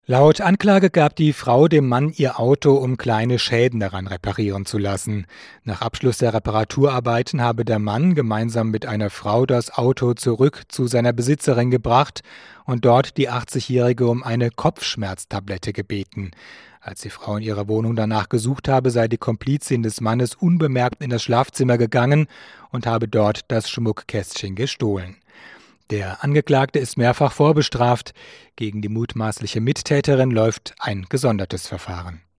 Laut Anklage gab die Frau dem Mann ihr Auto, um kleine Schäden daran reparieren zu lassen. Nach Abschluss der Reparaturarbeiten habe der Mann gemeinsam mit einer Frau das Auto zurück zu seiner Besitzerin gebracht und dort die 80-Jährige um eine Kopfschmerztablette gebeten. Als die Frau in ihrer Wohnung danach gesucht habe, sei die Komplizin des Mannes unbemerkt in das Schlafzimmer gegangen und habe dort das Schmuckkästchen gestohlen. Der Angeklagte ist mehrfach vorbestraft. Gegen die mutmaßliche Mittäterin läuft ein gesondertes Verfahren.